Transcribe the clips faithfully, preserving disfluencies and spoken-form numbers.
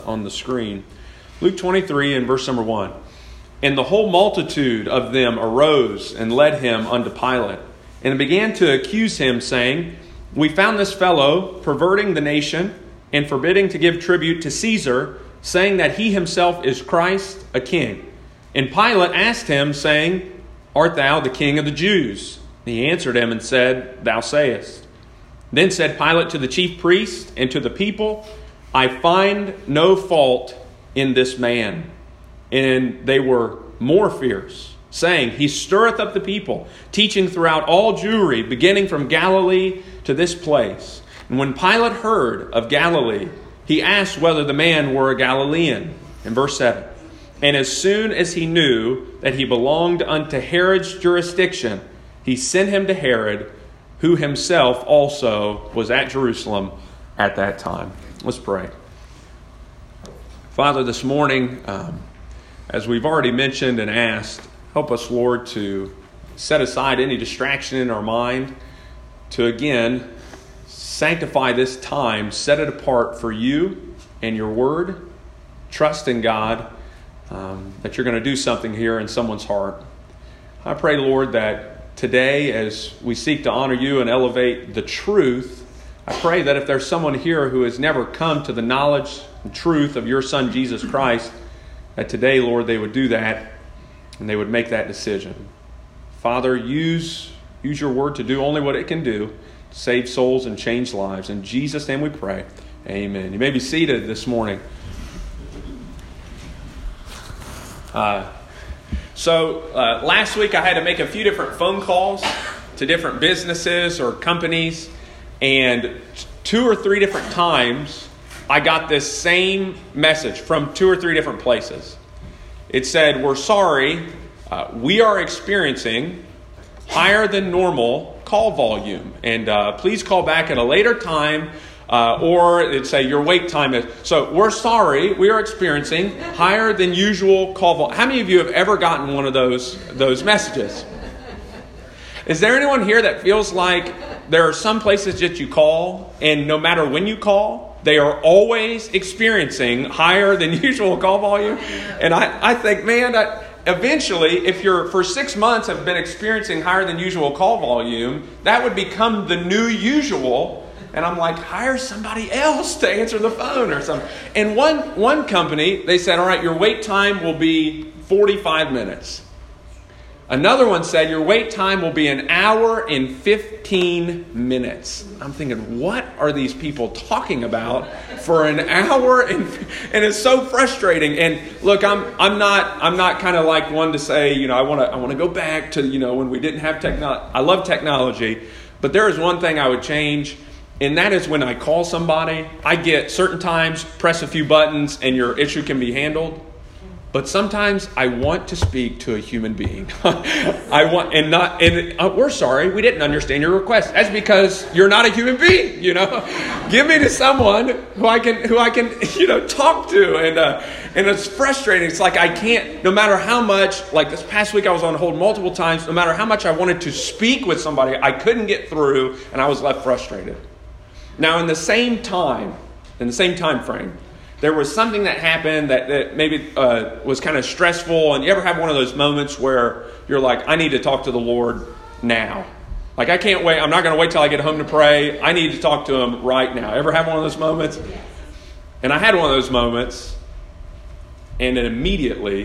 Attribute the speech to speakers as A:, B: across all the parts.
A: on the screen. Luke twenty-three and verse number one. And the whole multitude of them arose and led him unto Pilate, and began to accuse him, saying, We found this fellow perverting the nation and forbidding to give tribute to Caesar, saying that he himself is Christ, a king. And Pilate asked him, saying, Art thou the king of the Jews? And he answered him and said, Thou sayest. Then said Pilate to the chief priests and to the people, I find no fault in this man. And they were more fierce, saying, He stirreth up the people, teaching throughout all Jewry, beginning from Galilee to this place. And when Pilate heard of Galilee, he asked whether the man were a Galilean. In verse seven. And as soon as he knew that he belonged unto Herod's jurisdiction, he sent him to Herod, who himself also was at Jerusalem at that time. Let's pray. Father, this morning, um, as we've already mentioned and asked, help us, Lord, to set aside any distraction in our mind, to again sanctify this time, set it apart for you and your word. Trust in God um, that you're going to do something here in someone's heart. I pray, Lord, that today, as we seek to honor you and elevate the truth, I pray that if there's someone here who has never come to the knowledge and truth of your Son, Jesus Christ, that today, Lord, they would do that and they would make that decision. Father, use, use your word to do only what it can do, to save souls and change lives. In Jesus' name we pray. Amen. You may be seated this morning. Uh, so uh, last week I had to make a few different phone calls to different businesses or companies, and two or three different times I got this same message from two or three different places. It said, we're sorry, uh, we are experiencing higher than normal call volume, and uh, please call back at a later time, uh, or it'd say your wait time is. So we're sorry, we are experiencing higher than usual call volume. How many of you have ever gotten one of those those messages? Is there anyone here that feels like there are some places that you call, and no matter when you call, they are always experiencing higher than usual call volume? And I, I think, man, that eventually, if you're for six months have been experiencing higher than usual call volume, that would become the new usual. And I'm like, hire somebody else to answer the phone or something. And one, one company, they said, all right, your wait time will be forty-five minutes. Another one said your wait time will be an hour and fifteen minutes. I'm thinking, what are these people talking about for an hour? And and it's so frustrating. And look, I'm I'm not I'm not kind of like one to say, you know, I want to I want to go back to, you know, when we didn't have technology. I love technology, but there is one thing I would change, and that is when I call somebody, I get certain times, press a few buttons, and your issue can be handled. But sometimes I want to speak to a human being. I want, and not, and uh, we're sorry, we didn't understand your request. That's because you're not a human being, you know. Give me to someone who I can, who I can, you know, talk to, and uh, and it's frustrating. It's like I can't, no matter how much. Like this past week, I was on hold multiple times. No matter how much I wanted to speak with somebody, I couldn't get through, and I was left frustrated. Now, in the same time, in the same time frame, there was something that happened that, that maybe uh, was kind of stressful. And you ever have one of those moments where you're like, I need to talk to the Lord now. Like, I can't wait. I'm not going to wait till I get home to pray. I need to talk to Him right now. Ever have one of those moments? And I had one of those moments. And then immediately,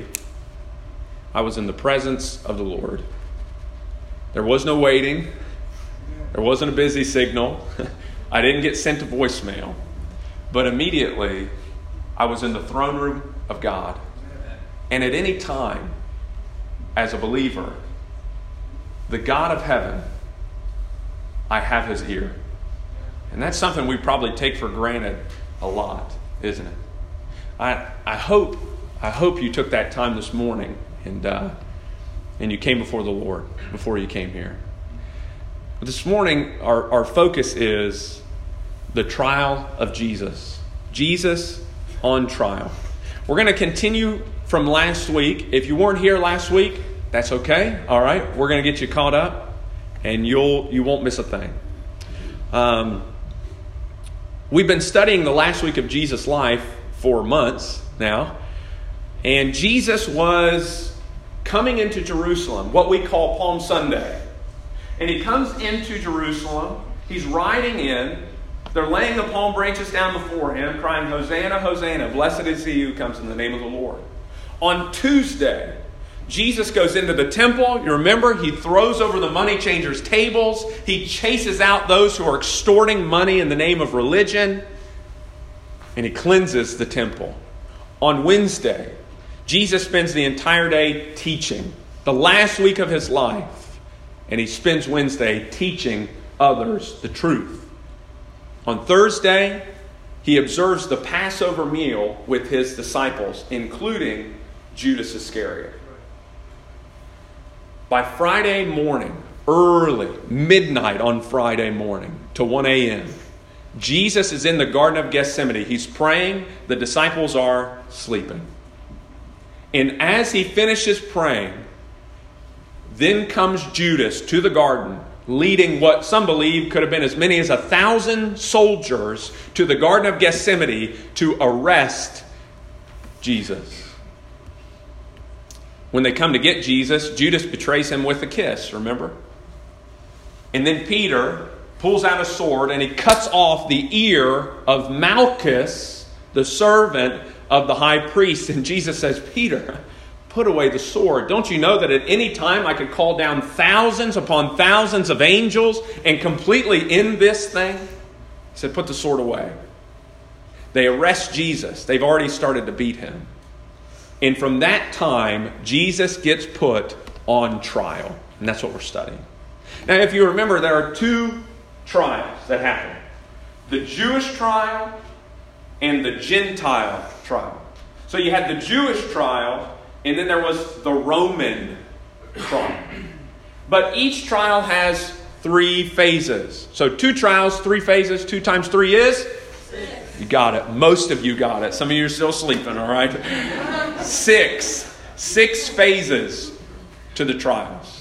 A: I was in the presence of the Lord. There was no waiting. There wasn't a busy signal. I didn't get sent a voicemail. But immediately, I was in the throne room of God. And at any time, as a believer, the God of heaven, I have His ear. And that's something we probably take for granted a lot, isn't it? I I hope I hope you took that time this morning and uh, and you came before the Lord before you came here. But this morning, our, our focus is the trial of Jesus. Jesus on trial. We're going to continue from last week. If you weren't here last week, that's okay. All right, we're going to get you caught up, and you'll you won't miss a thing. Um, we've been studying the last week of Jesus' life four months now. And Jesus was coming into Jerusalem, what we call Palm Sunday. And he comes into Jerusalem. He's riding in. They're laying the palm branches down before him, crying, Hosanna, Hosanna, blessed is he who comes in the name of the Lord. On Tuesday, Jesus goes into the temple. You remember, he throws over the money changers' tables. He chases out those who are extorting money in the name of religion. And he cleanses the temple. On Wednesday, Jesus spends the entire day teaching, the last week of his life. And he spends Wednesday teaching others the truth. On Thursday, he observes the Passover meal with his disciples, including Judas Iscariot. By Friday morning, early, midnight on Friday morning to one a.m., Jesus is in the Garden of Gethsemane. He's praying. The disciples are sleeping. And as he finishes praying, then comes Judas to the garden, leading what some believe could have been as many as a thousand soldiers to the Garden of Gethsemane to arrest Jesus. When they come to get Jesus, Judas betrays him with a kiss, remember? And then Peter pulls out a sword and he cuts off the ear of Malchus, the servant of the high priest. And Jesus says, Peter, put away the sword. Don't you know that at any time I could call down thousands upon thousands of angels and completely end this thing? He said, put the sword away. They arrest Jesus. They've already started to beat him. And from that time, Jesus gets put on trial. And that's what we're studying. Now, if you remember, there are two trials that happen. The Jewish trial and the Gentile trial. So you had the Jewish trial, and then there was the Roman trial. But each trial has three phases. So two trials, three phases. Two times three is? Six. You got it. Most of you got it. Some of you are still sleeping, all right? Six. Six phases to the trials.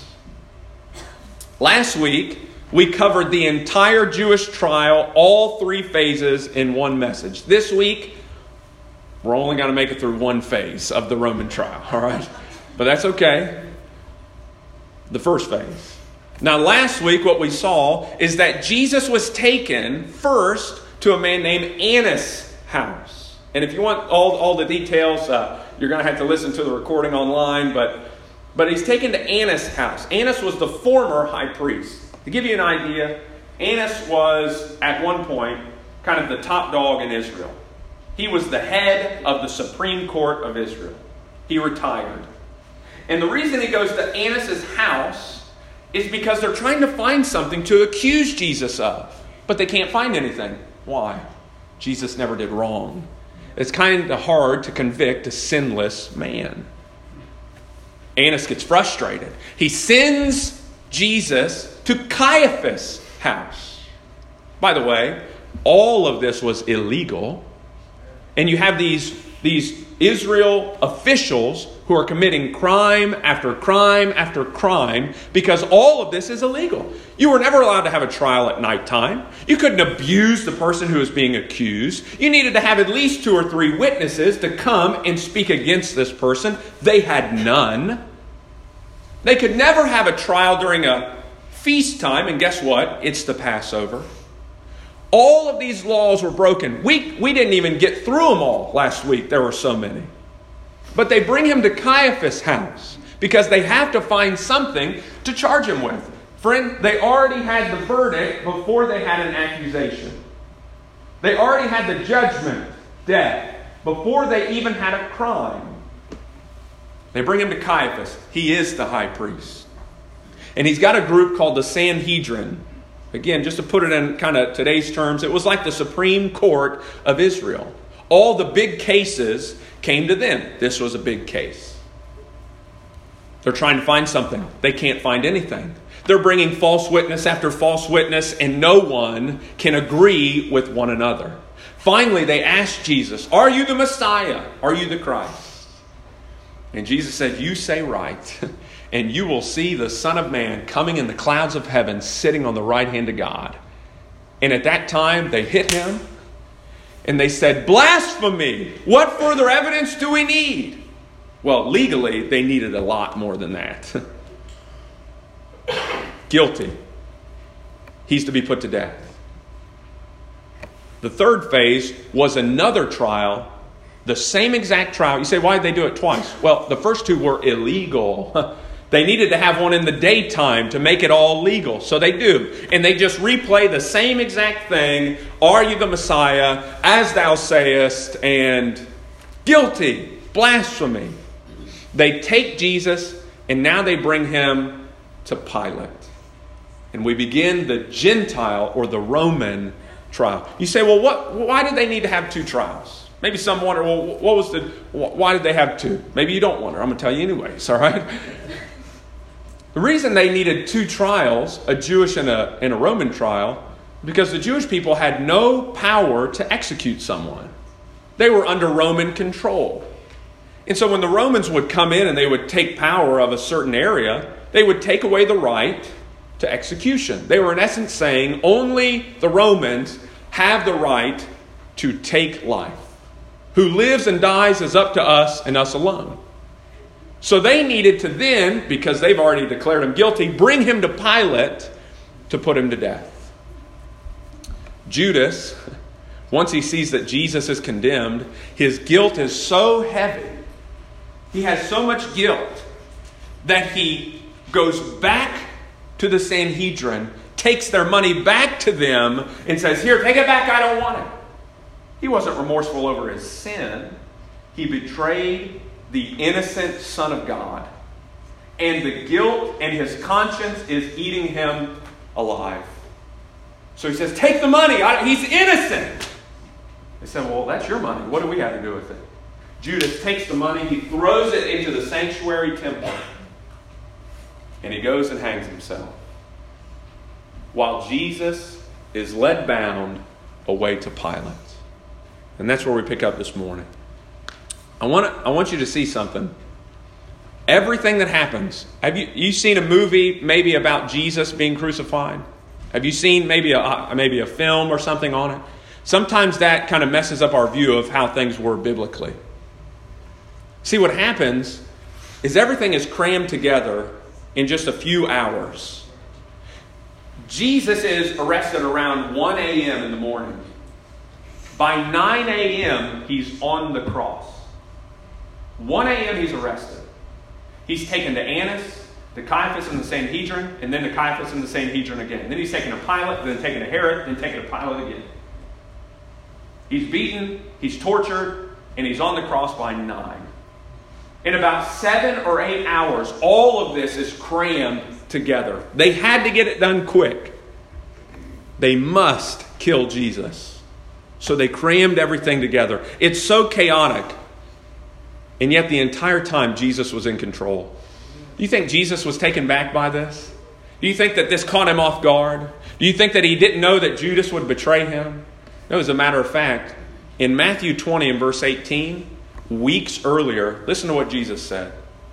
A: Last week, we covered the entire Jewish trial, all three phases in one message. This week, we're only going to make it through one phase of the Roman trial, all right? But that's okay. The first phase. Now, last week, what we saw is that Jesus was taken first to a man named Annas' house. And if you want all, all the details, uh, you're going to have to listen to the recording online, but, but he's taken to Annas' house. Annas was the former high priest. To give you an idea, Annas was, at one point, kind of the top dog in Israel. He was the head of the Supreme Court of Israel. He retired. And the reason he goes to Annas' house is because they're trying to find something to accuse Jesus of. But they can't find anything. Why? Jesus never did wrong. It's kind of hard to convict a sinless man. Annas gets frustrated. He sends Jesus to Caiaphas' house. By the way, all of this was illegal. And you have these, these Israel officials who are committing crime after crime after crime because all of this is illegal. You were never allowed to have a trial at nighttime. You couldn't abuse the person who was being accused. You needed to have at least two or three witnesses to come and speak against this person. They had none. They could never have a trial during a feast time, and guess what? It's the Passover. All of these laws were broken. We, we didn't even get through them all last week. There were so many. But they bring him to Caiaphas' house because they have to find something to charge him with. Friend, they already had the verdict before they had an accusation. They already had the judgment, death, before they even had a crime. They bring him to Caiaphas. He is the high priest. And he's got a group called the Sanhedrin. Again, just to put it in kind of today's terms, it was like the Supreme Court of Israel. All the big cases came to them. This was a big case. They're trying to find something. They can't find anything. They're bringing false witness after false witness, and no one can agree with one another. Finally, they asked Jesus, "Are you the Messiah? Are you the Christ?" And Jesus said, "You say right. And you will see the Son of Man coming in the clouds of heaven, sitting on the right hand of God." And at that time, they hit him. And they said, blasphemy! What further evidence do we need? Well, legally, they needed a lot more than that. Guilty. He's to be put to death. The third phase was another trial, the same exact trial. You say, why did they do it twice? Well, the first two were illegal. They needed to have one in the daytime to make it all legal. So they do. And they just replay the same exact thing. Are you the Messiah? As thou sayest. And guilty. Blasphemy. They take Jesus and now they bring him to Pilate. And we begin the Gentile or the Roman trial. You say, well, what? Why did they need to have two trials? Maybe some wonder, well, what was the? Why did they have two? Maybe you don't wonder. I'm going to tell you anyways, all right? The reason they needed two trials, a Jewish and a, and a Roman trial, because the Jewish people had no power to execute someone. They were under Roman control. And so when the Romans would come in and they would take power of a certain area, they would take away the right to execution. They were in essence saying only the Romans have the right to take life. Who lives and dies is up to us and us alone. So they needed to then, because they've already declared him guilty, bring him to Pilate to put him to death. Judas, once he sees that Jesus is condemned, his guilt is so heavy, he has so much guilt, that he goes back to the Sanhedrin, takes their money back to them, and says, here, take it back, I don't want it. He wasn't remorseful over his sin. He betrayed the innocent Son of God. And the guilt and his conscience is eating him alive. So he says, take the money. I, he's innocent. They said, well, that's your money. What do we have to do with it? Judas takes the money. He throws it into the sanctuary temple. And he goes and hangs himself. While Jesus is led bound away to Pilate. And that's where we pick up this morning. I want to, I want you to see something. Everything that happens. Have you you seen a movie maybe about Jesus being crucified? Have you seen maybe a maybe a film or something on it? Sometimes that kind of messes up our view of how things were biblically. See, what happens is everything is crammed together in just a few hours. Jesus is arrested around one a.m. in the morning. By nine a.m., he's on the cross. one a.m. he's arrested. He's taken to Annas, to Caiaphas and the Sanhedrin, and then to Caiaphas and the Sanhedrin again. Then he's taken to Pilate, then taken to Herod, then taken to Pilate again. He's beaten, he's tortured, and he's on the cross by nine. In about seven or eight hours, all of this is crammed together. They had to get it done quick. They must kill Jesus. So they crammed everything together. It's so chaotic. And yet the entire time Jesus was in control. Do you think Jesus was taken back by this? Do you think that this caught him off guard? Do you think that he didn't know that Judas would betray him? No, as a matter of fact, in Matthew twenty and verse eighteen, weeks earlier, listen to what Jesus said.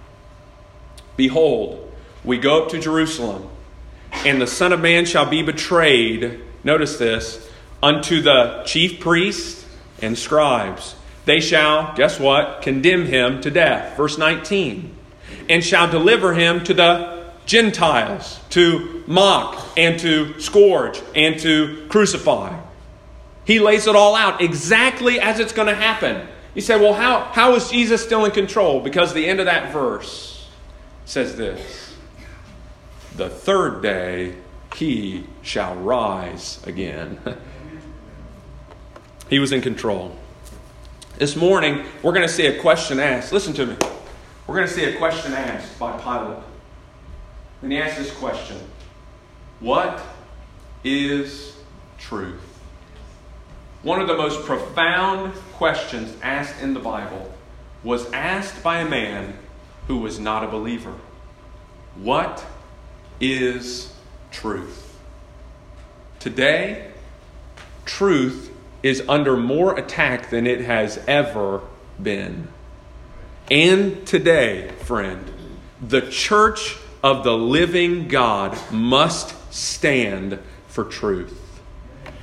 A: Behold, we go up to Jerusalem, and the Son of Man shall be betrayed, notice this, unto the chief priests and scribes. They shall, guess what? Condemn him to death. Verse nineteen. And shall deliver him to the Gentiles to mock and to scourge and to crucify. He lays it all out exactly as it's going to happen. You say, well, how, how is Jesus still in control? Because the end of that verse says this. The third day he shall rise again. He was in control. This morning, we're going to see a question asked. Listen to me. We're going to see a question asked by Pilate. And he asks this question. What is truth? One of the most profound questions asked in the Bible was asked by a man who was not a believer. What is truth? Today, truth is under more attack than it has ever been. And today, friend, the church of the living God must stand for truth.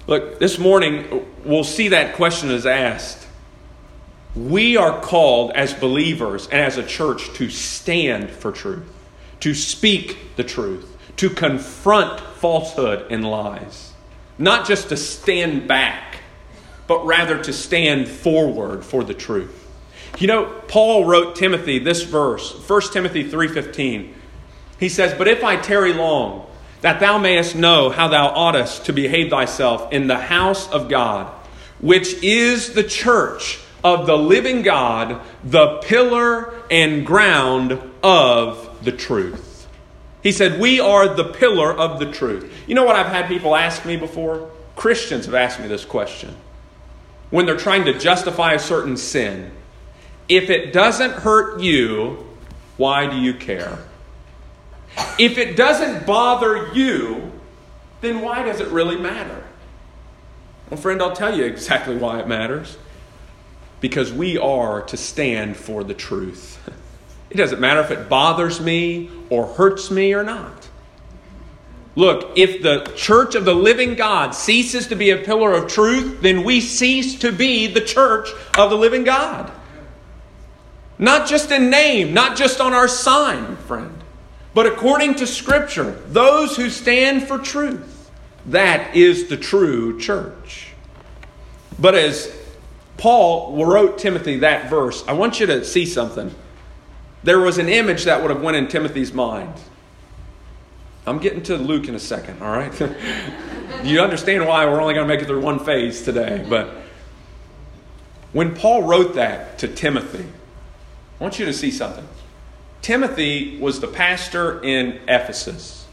A: Look, this morning we'll see that question is asked. We are called as believers and as a church to stand for truth, to speak the truth, to confront falsehood and lies. Not just to stand back, but rather to stand forward for the truth. You know, Paul wrote Timothy this verse, First Timothy three fifteen. He says, "But if I tarry long, that thou mayest know how thou oughtest to behave thyself in the house of God, which is the church of the living God, the pillar and ground of the truth." He said, we are the pillar of the truth. You know what I've had people ask me before? Christians have asked me this question. When they're trying to justify a certain sin. If it doesn't hurt you, why do you care? If it doesn't bother you, then why does it really matter? Well, friend, I'll tell you exactly why it matters. Because we are to stand for the truth. It doesn't matter if it bothers me or hurts me or not. Look, if the church of the living God ceases to be a pillar of truth, then we cease to be the church of the living God. Not just in name, not just on our sign, friend, but according to Scripture, those who stand for truth, that is the true church. But as Paul wrote Timothy that verse, I want you to see something. There was an image that would have went in Timothy's mind. I'm getting to Luke in a second, all right? You understand why we're only going to make it through one phase today. But when Paul wrote that to Timothy, I want you to see something. Timothy was the pastor in Ephesus.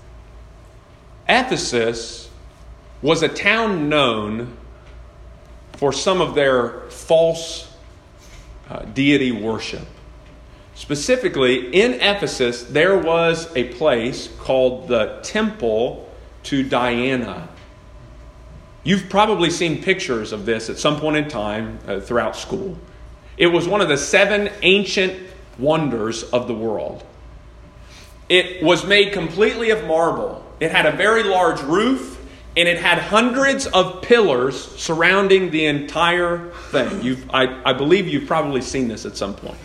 A: Ephesus was a town known for some of their false uh, deity worship. Specifically, in Ephesus, there was a place called the Temple to Diana. You've probably seen pictures of this at some point in time uh, throughout school. It was one of the seven ancient wonders of the world. It was made completely of marble. It had a very large roof, and it had hundreds of pillars surrounding the entire thing. You've, I, I believe you've probably seen this at some point.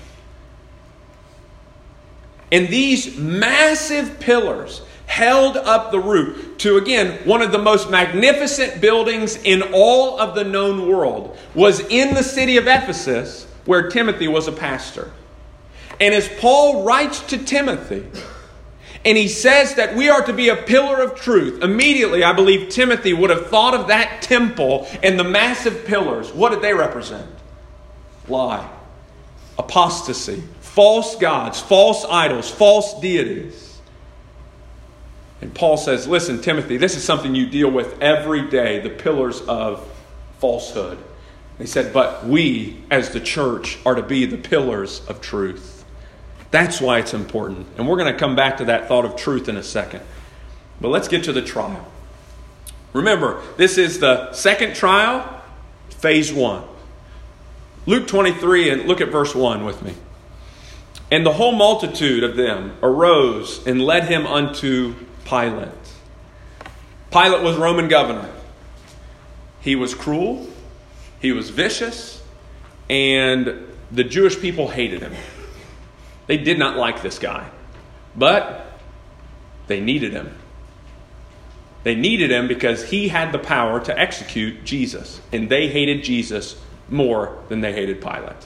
A: And these massive pillars held up the roof to, again, one of the most magnificent buildings in all of the known world was in the city of Ephesus, where Timothy was a pastor. And as Paul writes to Timothy, and he says that we are to be a pillar of truth, immediately I believe Timothy would have thought of that temple and the massive pillars. What did they represent? Lie, apostasy, false gods, false idols, false deities. And Paul says, listen, Timothy, this is something you deal with every day, the pillars of falsehood. He said, but we as the church are to be the pillars of truth. That's why it's important. And we're going to come back to that thought of truth in a second. But let's get to the trial. Remember, this is the second trial, phase one. Luke twenty-three, and look at verse one with me. And the whole multitude of them arose and led him unto Pilate. Pilate was Roman governor. He was cruel. He was vicious. And the Jewish people hated him. They did not like this guy. But they needed him. They needed him because he had the power to execute Jesus. And they hated Jesus more than they hated Pilate.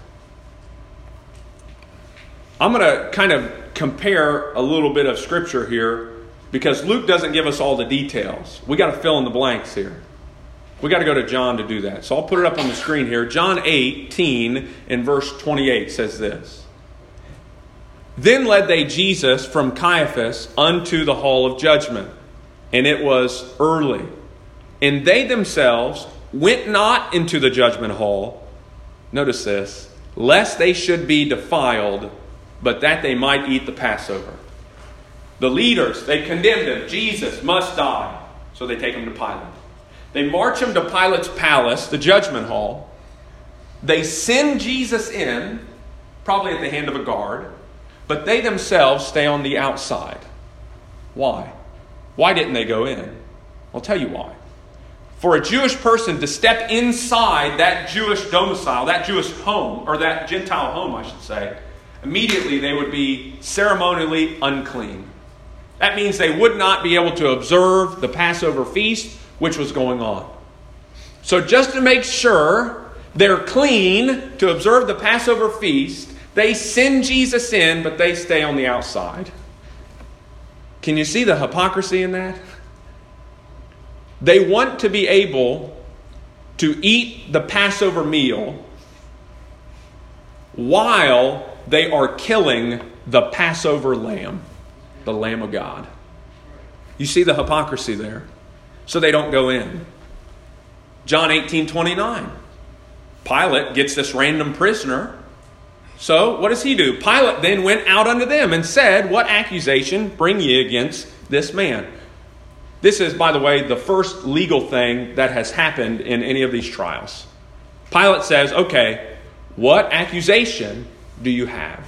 A: I'm going to kind of compare a little bit of scripture here because Luke doesn't give us all the details. We got to fill in the blanks here. We got to go to John to do that. So I'll put it up on the screen here. John eighteen and verse twenty-eight says this. Then led they Jesus from Caiaphas unto the hall of judgment, and it was early. And they themselves went not into the judgment hall, notice this, lest they should be defiled, but that they might eat the Passover. The leaders, they condemned him. Jesus must die. So they take him to Pilate. They march him to Pilate's palace, the judgment hall. They send Jesus in, probably at the hand of a guard, but they themselves stay on the outside. Why? Why didn't they go in? I'll tell you why. for a Jewish person to step inside that Jewish domicile, that Jewish home, or that Gentile home, I should say, immediately they would be ceremonially unclean. That means they would not be able to observe the Passover feast, which was going on. So just to make sure they're clean to observe the Passover feast, they send Jesus in, but they stay on the outside. Can you see the hypocrisy in that? They want to be able to eat the Passover meal while they are killing the Passover lamb, the Lamb of God. You see the hypocrisy there? So they don't go in. John eighteen twenty-nine. Pilate gets this random prisoner. So what does he do? Pilate then went out unto them and said, what accusation bring ye against this man? This is, by the way, the first legal thing that has happened in any of these trials. Pilate says, okay, what accusation do you have?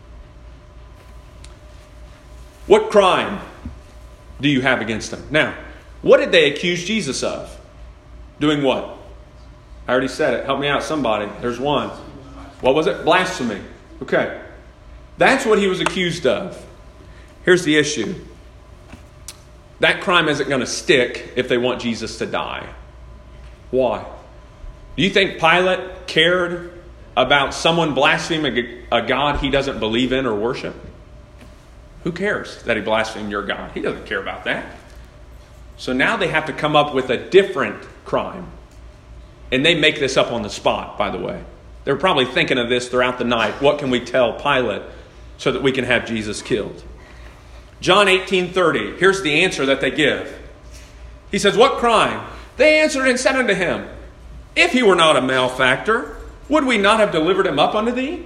A: What crime do you have against him? Now, what did they accuse Jesus of? Doing what? I already said it. Help me out, somebody. There's one. What was it? Blasphemy. Okay. That's what he was accused of. Here's the issue. That crime isn't going to stick if they want Jesus to die. Why? Do you think Pilate cared about someone blaspheming a God he doesn't believe in or worship? Who cares that he blasphemed your God? He doesn't care about that. So now they have to come up with a different crime. And they make this up on the spot, by the way. They're probably thinking of this throughout the night. What can we tell Pilate so that we can have Jesus killed? John eighteen thirty. Here's the answer that they give. He says, what crime? They answered and said unto him, if he were not a malefactor, would we not have delivered him up unto thee?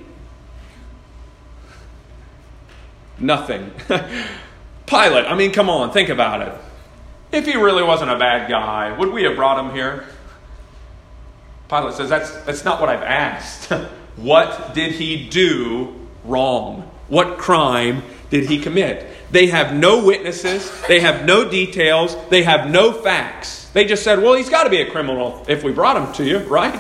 A: Nothing. Pilate, I mean, come on, think about it. If he really wasn't a bad guy, would we have brought him here? Pilate says, that's, that's not what I've asked. What did he do wrong? What crime did he commit? They have no witnesses. They have no details. They have no facts. They just said, well, he's got to be a criminal if we brought him to you, right?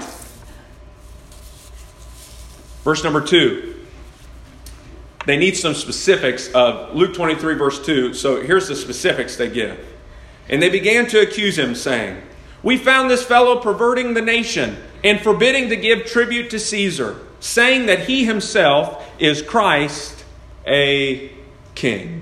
A: Verse number two. They need some specifics of Luke twenty-three, verse two. So here's the specifics they give. And they began to accuse him, saying, we found this fellow perverting the nation and forbidding to give tribute to Caesar, saying that he himself is Christ, a king.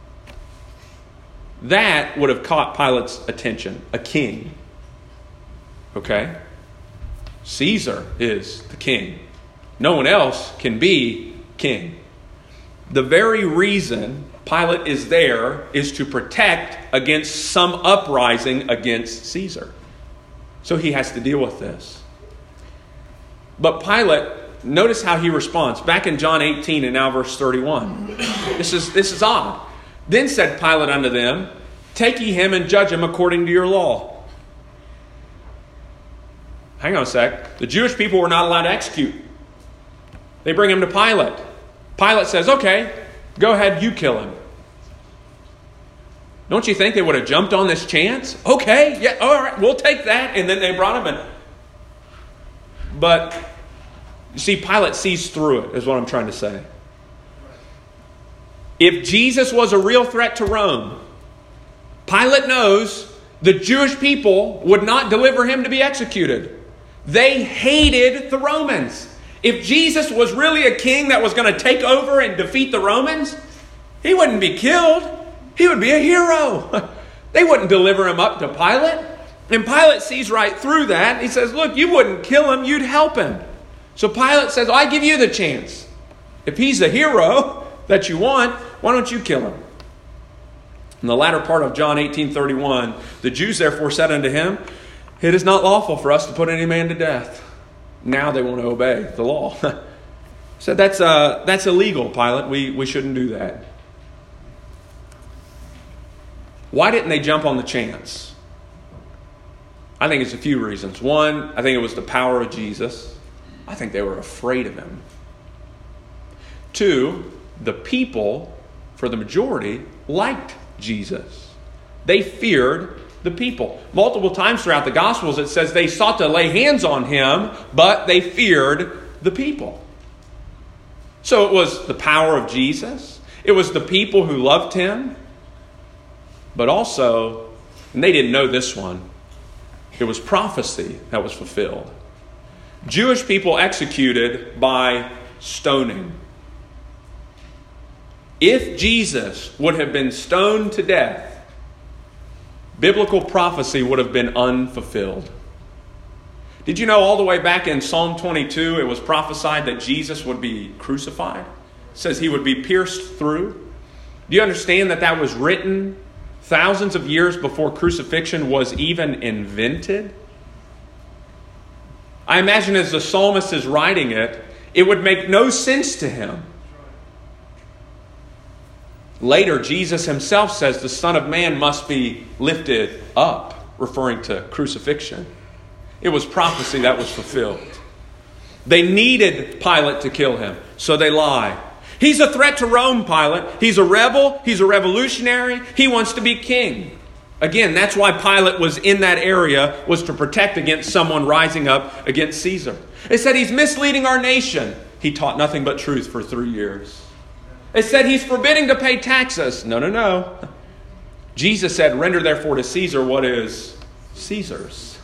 A: That would have caught Pilate's attention. A king. Okay? Caesar is the king. No one else can be king. The very reason Pilate is there is to protect against some uprising against Caesar. So he has to deal with this. But Pilate, notice how he responds. Back in John eighteen and now verse thirty-one. This is, this is odd. Then said Pilate unto them, take ye him and judge him according to your law. Hang on a sec. The Jewish people were not allowed to execute. They bring him to Pilate. Pilate says, okay, go ahead, you kill him. Don't you think they would have jumped on this chance? Okay, yeah, all right, we'll take that. And then they brought him in. But, you see, Pilate sees through it, is what I'm trying to say. If Jesus was a real threat to Rome, Pilate knows the Jewish people would not deliver him to be executed. They hated the Romans. If Jesus was really a king that was going to take over and defeat the Romans, he wouldn't be killed. He would be a hero. They wouldn't deliver him up to Pilate. And Pilate sees right through that. He says, look, you wouldn't kill him, you'd help him. So Pilate says, I give you the chance. If he's the hero that you want, why don't you kill him? In the latter part of John eighteen thirty-one, the Jews therefore said unto him, it is not lawful for us to put any man to death. Now they want to obey the law. So that's uh, that's illegal, Pilate. We, we shouldn't do that. Why didn't they jump on the chance? I think it's a few reasons. One, I think it was the power of Jesus. I think they were afraid of him. Two, the people, for the majority, liked Jesus. They feared the people. Multiple times throughout the Gospels it says they sought to lay hands on him, but they feared the people. So it was the power of Jesus. It was the people who loved him. But also, and they didn't know this one, it was prophecy that was fulfilled. Jewish people executed by stoning. If Jesus would have been stoned to death, biblical prophecy would have been unfulfilled. Did you know all the way back in Psalm twenty-two, it was prophesied that Jesus would be crucified? It says he would be pierced through. Do you understand that that was written thousands of years before crucifixion was even invented? I imagine as the psalmist is writing it, it would make no sense to him. Later, Jesus himself says the Son of Man must be lifted up, referring to crucifixion. It was prophecy that was fulfilled. They needed Pilate to kill him, so they lie. He's a threat to Rome, Pilate. He's a rebel. He's a revolutionary. He wants to be king. Again, that's why Pilate was in that area, was to protect against someone rising up against Caesar. They said he's misleading our nation. He taught nothing but truth for three years. They said he's forbidding to pay taxes. No, no, no. Jesus said, render therefore to Caesar what is Caesar's.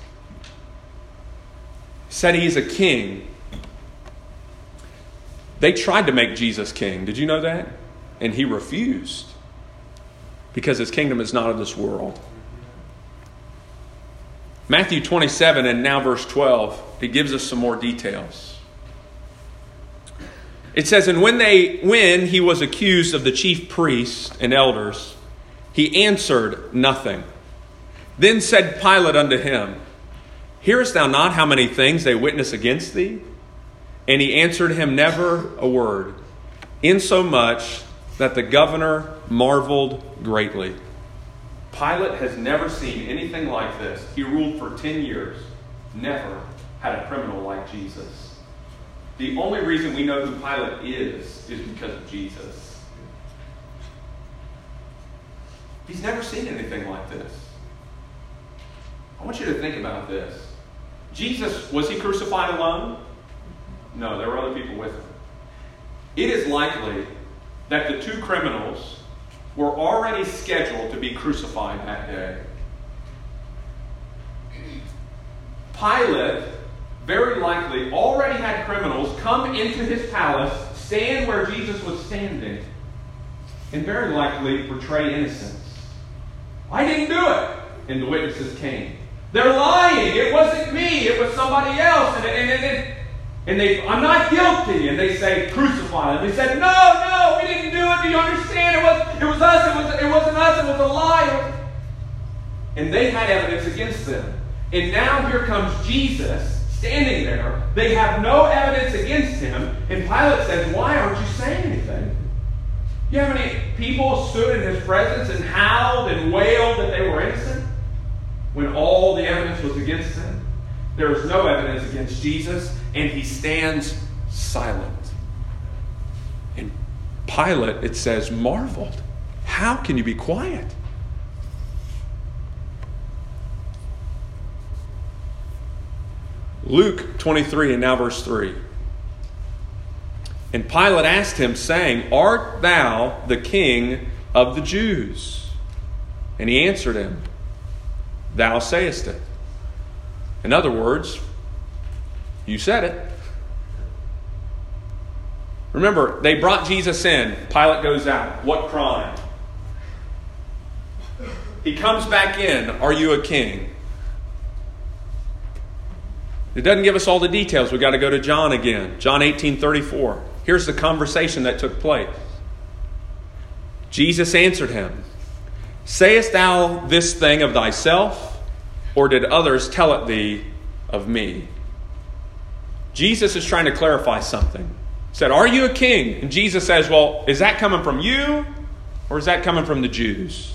A: He said he's a king. They tried to make Jesus king. Did you know that? And he refused. Because his kingdom is not of this world. Matthew twenty-seven and now verse twelve, it gives us some more details. It says, and when they when he was accused of the chief priests and elders, he answered nothing. Then said Pilate unto him, hearest thou not how many things they witness against thee? And he answered him never a word, insomuch that the governor marveled greatly. Pilate has never seen anything like this. He ruled for ten years, never had a criminal like Jesus. The only reason we know who Pilate is, is because of Jesus. He's never seen anything like this. I want you to think about this. Jesus, was he crucified alone? No, there were other people with him. It is likely that the two criminals were already scheduled to be crucified that day. Pilate very likely already had criminals come into his palace, stand where Jesus was standing, and very likely portray innocence. I didn't do it. And the witnesses came. They're lying. It wasn't me. It was somebody else. And, and, and, and, and they, I'm not guilty. And they say, crucify them. They said, no, no, we didn't do it. Do you understand? It was, it was us. It, was, it wasn't us. It was a lie. And they had evidence against them. And now here comes Jesus standing there. They have no evidence against him. And Pilate says, why aren't you saying anything? You know how many people stood in his presence and howled and wailed that they were innocent when all the evidence was against them? There is no evidence against Jesus, and he stands silent. And Pilate, it says, marveled. How can you be quiet? Luke twenty-three and now verse three. And Pilate asked him, saying, art thou the king of the Jews? And he answered him, thou sayest it. In other words, you said it. Remember, they brought Jesus in. Pilate goes out. What crime? He comes back in. Are you a king? It doesn't give us all the details. We've got to go to John again. John eighteen thirty-four. Here's the conversation that took place. Jesus answered him, sayest thou this thing of thyself, or did others tell it thee of me? Jesus is trying to clarify something. He said, are you a king? And Jesus says, well, is that coming from you, or is that coming from the Jews?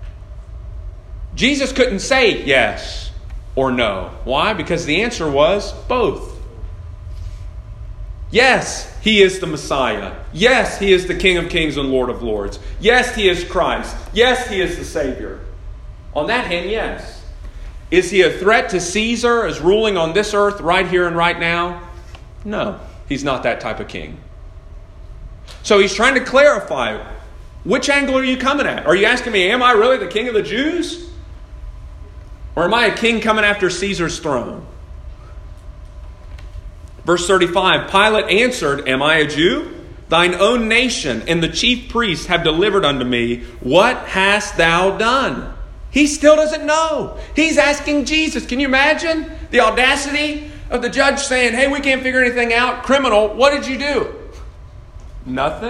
A: Jesus couldn't say yes or no. Why? Because the answer was both. Yes, he is the Messiah. Yes, he is the King of Kings and Lord of Lords. Yes, he is Christ. Yes, he is the Savior. On that hand, yes. Is he a threat to Caesar as ruling on this earth right here and right now? No, he's not that type of king. So he's trying to clarify, which angle are you coming at? Are you asking me, am I really the king of the Jews? Or am I a king coming after Caesar's throne? Verse thirty-five, Pilate answered, am I a Jew? Thine own nation and the chief priests have delivered unto me. What hast thou done? He still doesn't know. He's asking Jesus. Can you imagine the audacity of the judge saying, hey, we can't figure anything out. Criminal, what did you do? Nothing.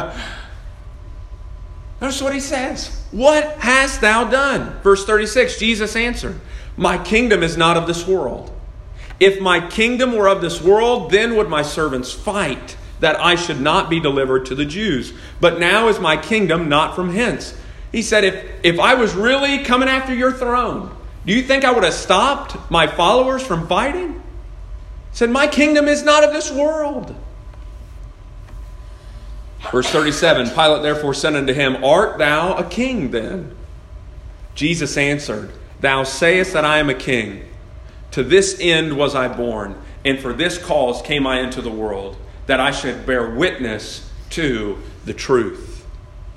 A: Notice what he says. What hast thou done? Verse thirty-six, Jesus answered, my kingdom is not of this world. If my kingdom were of this world, then would my servants fight, that I should not be delivered to the Jews. But now is my kingdom not from hence. He said, if, if I was really coming after your throne, do you think I would have stopped my followers from fighting? He said, my kingdom is not of this world. Verse thirty-seven, Pilate therefore said unto him, art thou a king then? Jesus answered, thou sayest that I am a king. To this end was I born, and for this cause came I into the world, that I should bear witness to the truth.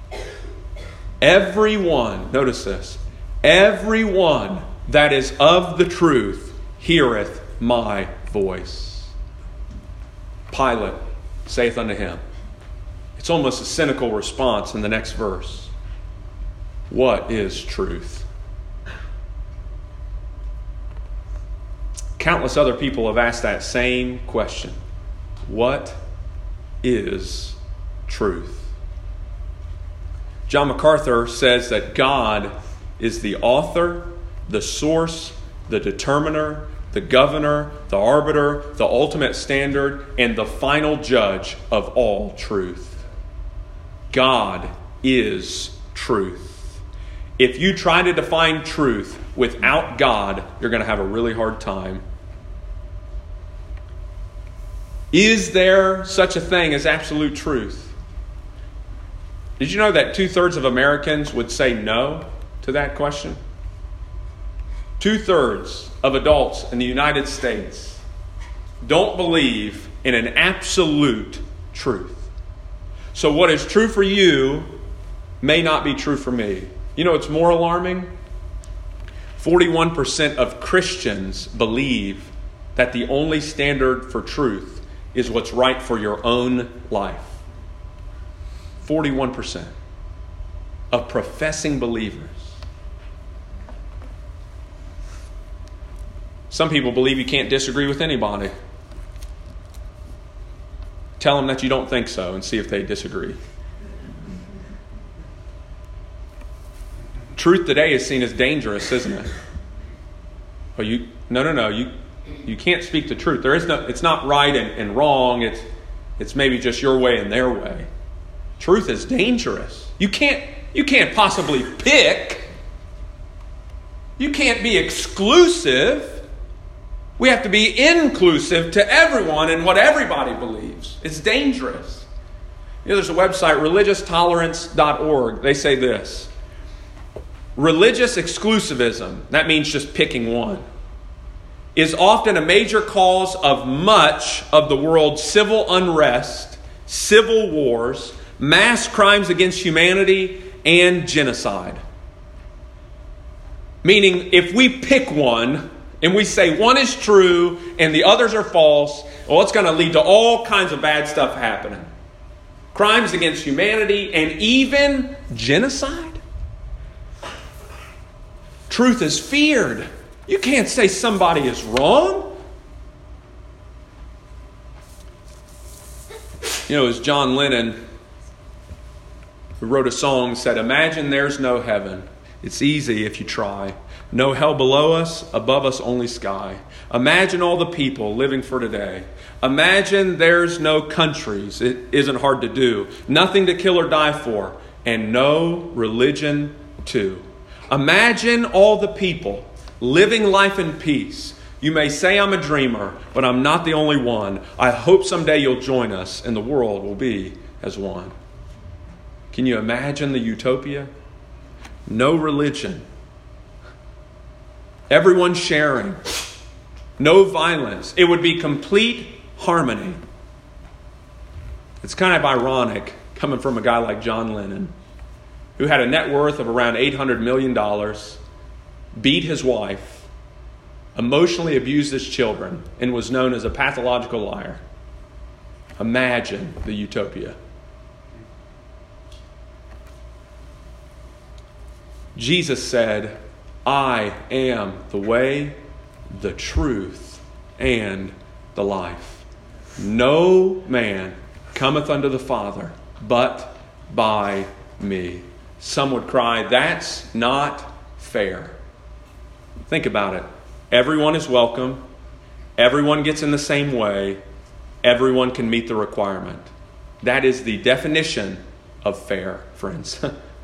A: Everyone, notice this, everyone that is of the truth heareth my voice. Pilate saith unto him. It's almost a cynical response in the next verse. What is truth? Countless other people have asked that same question. What is truth? John MacArthur says that God is the author, the source, the determiner, the governor, the arbiter, the ultimate standard, and the final judge of all truth. God is truth. If you try to define truth without God, you're going to have a really hard time. Is there such a thing as absolute truth? Did you know that two-thirds of Americans would say no to that question? Two-thirds of adults in the United States don't believe in an absolute truth. So what is true for you may not be true for me. You know what's more alarming? forty-one percent of Christians believe that the only standard for truth is what's right for your own life. forty-one percent of professing believers. Some people believe you can't disagree with anybody. Tell them that you don't think so and see if they disagree. Truth today is seen as dangerous, isn't it? Well, you no, no, no. You you can't speak the truth. There is no. It's not right and, and wrong. It's it's maybe just your way and their way. Truth is dangerous. You can't you can't possibly pick. You can't be exclusive. We have to be inclusive to everyone and what everybody believes. It's dangerous. You know, there's a website, religious tolerance dot org. They say this. Religious exclusivism, that means just picking one, is often a major cause of much of the world's civil unrest, civil wars, mass crimes against humanity, and genocide. Meaning, if we pick one and we say one is true and the others are false, well, it's going to lead to all kinds of bad stuff happening. Crimes against humanity and even genocide. Truth is feared. You can't say somebody is wrong. You know, as John Lennon, who wrote a song, said, imagine there's no heaven. It's easy if you try. No hell below us, above us only sky. Imagine all the people living for today. Imagine there's no countries. It isn't hard to do. Nothing to kill or die for. And no religion too. Imagine all the people living life in peace. You may say I'm a dreamer, but I'm not the only one. I hope someday you'll join us and the world will be as one. Can you imagine the utopia? No religion. Everyone sharing. No violence. It would be complete harmony. It's kind of ironic coming from a guy like John Lennon, who had a net worth of around eight hundred million dollars, beat his wife, emotionally abused his children, and was known as a pathological liar. Imagine the utopia. Jesus said, I am the way, the truth, and the life. No man cometh unto the Father but by me. Some would cry, that's not fair. Think about it. Everyone is welcome. Everyone gets in the same way. Everyone can meet the requirement. That is the definition of fair, friends.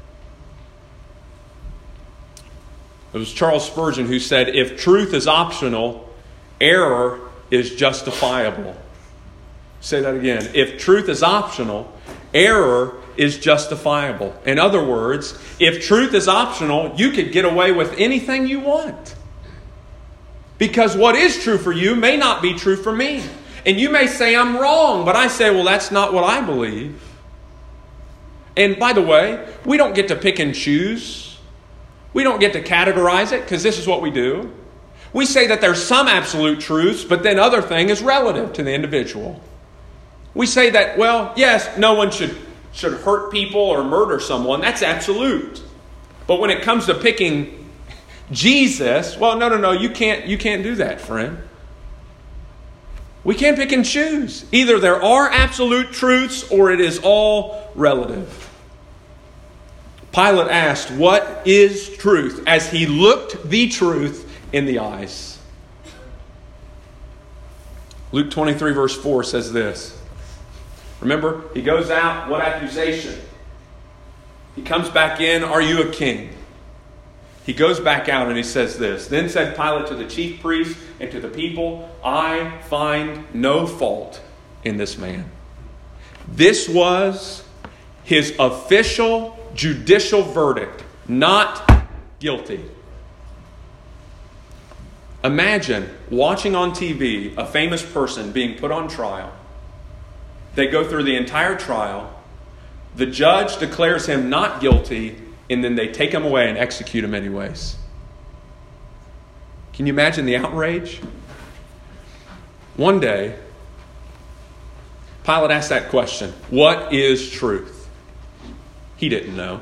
A: It was Charles Spurgeon who said, if truth is optional, error is justifiable. Say that again. If truth is optional, error is justifiable. In other words, if truth is optional, you could get away with anything you want. Because what is true for you may not be true for me. And you may say I'm wrong, but I say, well, that's not what I believe. And by the way, we don't get to pick and choose. We don't get to categorize it, because this is what we do. We say that there's some absolute truths, but then other thing is relative to the individual. We say that, well, yes, no one should, should hurt people or murder someone. That's absolute. But when it comes to picking Jesus, well, no, no, no, you can't, you can't do that, friend. We can't pick and choose. Either there are absolute truths or it is all relative. Pilate asked, what is truth? As he looked the truth in the eyes. Luke twenty-three verse four says this. Remember, he goes out, what accusation? He comes back in, are you a king? He goes back out and he says this. Then said Pilate to the chief priests and to the people, I find no fault in this man. This was his official judicial verdict, not guilty. Imagine watching on T V a famous person being put on trial. They go through the entire trial. The judge declares him not guilty, and then they take him away and execute him anyways. Can you imagine the outrage? One day, Pilate asked that question, what is truth? He didn't know.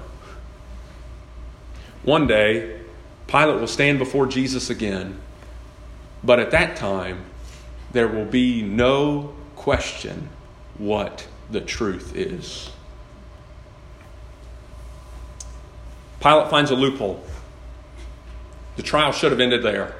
A: One day, Pilate will stand before Jesus again, but at that time, there will be no question what the truth is. Pilate finds a loophole. The trial should have ended there.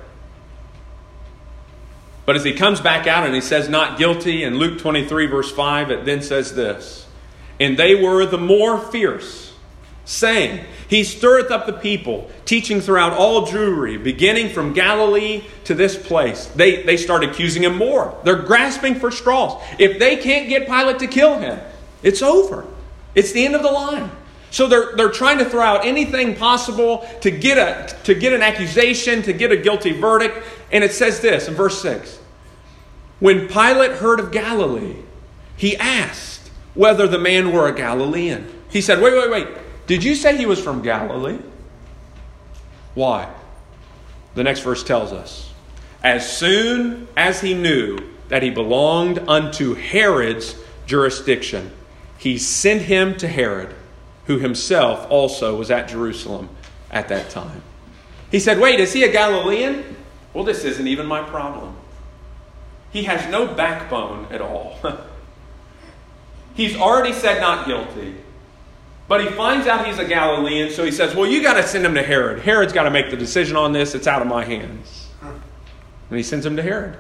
A: But as he comes back out and he says not guilty, in Luke twenty-three verse five, it then says this, and they were the more fierce, saying, he stirreth up the people, teaching throughout all Jewry, beginning from Galilee to this place. They, they start accusing him more. They're grasping for straws. If they can't get Pilate to kill him, it's over. It's the end of the line. So they're, they're trying to throw out anything possible to get a to get an accusation, to get a guilty verdict. And it says this in verse six. When Pilate heard of Galilee, he asked whether the man were a Galilean. He said, wait, wait, wait. Did you say he was from Galilee? Why? The next verse tells us. As soon as he knew that he belonged unto Herod's jurisdiction, he sent him to Herod, who himself also was at Jerusalem at that time. He said, wait, is he a Galilean? Well, this isn't even my problem. He has no backbone at all. He's already said not guilty. But he finds out he's a Galilean, so he says, well, you got to send him to Herod. Herod's got to make the decision on this. It's out of my hands. And he sends him to Herod.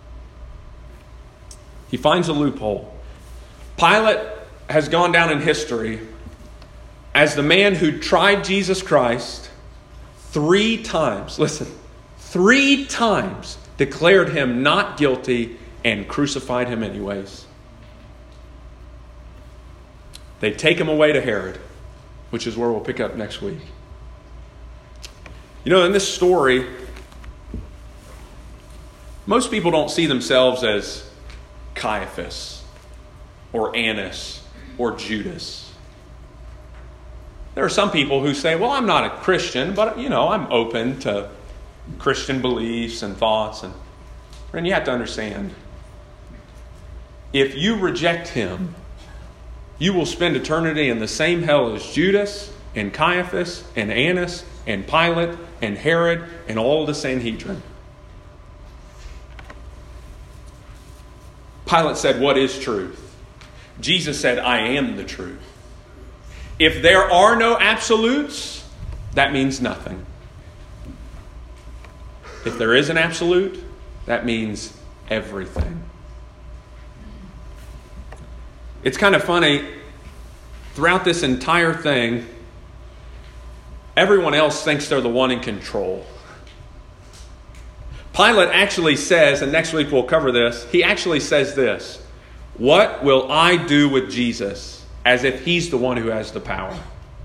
A: He finds a loophole. Pilate has gone down in history as the man who tried Jesus Christ three times. Listen, three times declared him not guilty and crucified him anyways. They take him away to Herod, which is where we'll pick up next week. You know, in this story, Most people don't see themselves as Caiaphas or Annas or Judas. There are some people who say, well, I'm not a Christian, but, you know, I'm open to Christian beliefs and thoughts. And, and you have to understand, if you reject him, you will spend eternity in the same hell as Judas and Caiaphas and Annas and Pilate and Herod and all the Sanhedrin. Pilate said, what is truth? Jesus said, I am the truth. If there are no absolutes, that means nothing. If there is an absolute, that means everything. It's kind of funny, throughout this entire thing, everyone else thinks they're the one in control. Pilate actually says, and next week we'll cover this, he actually says this, what will I do with Jesus? As if he's the one who has the power.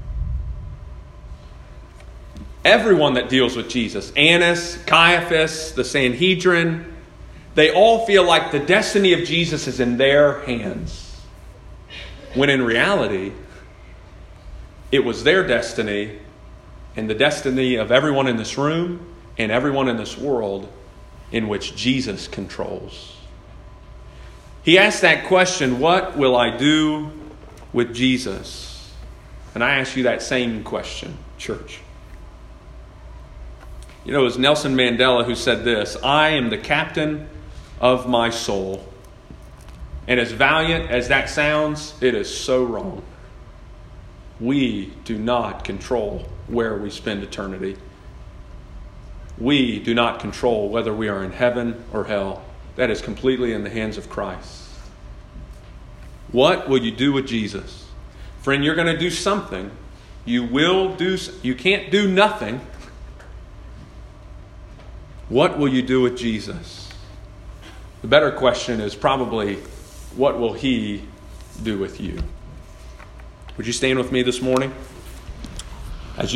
A: Everyone that deals with Jesus, Annas, Caiaphas, the Sanhedrin, they all feel like the destiny of Jesus is in their hands. When in reality, it was their destiny and the destiny of everyone in this room and everyone in this world in which Jesus controls. He asked that question, what will I do with Jesus? And I ask you that same question, church. You know, it was Nelson Mandela who said this, I am the captain of my soul. And as valiant as that sounds, it is so wrong. We do not control where we spend eternity. We do not control whether we are in heaven or hell. That is completely in the hands of Christ. What will you do with Jesus? Friend, you're going to do something. You will do, you can't do nothing. What will you do with Jesus? The better question is probably, what will he do with you? Would you stand with me this morning?